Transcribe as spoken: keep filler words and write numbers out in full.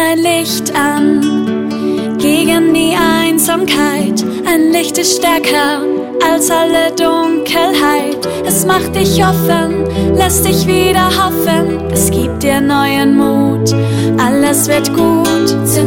ein Licht an gegen die Einsamkeit. Ein Licht ist stärker als alle Dunkelheit. Es macht dich offen, lässt dich wieder hoffen. Es gibt dir neuen Mut, alles wird gut. Zünd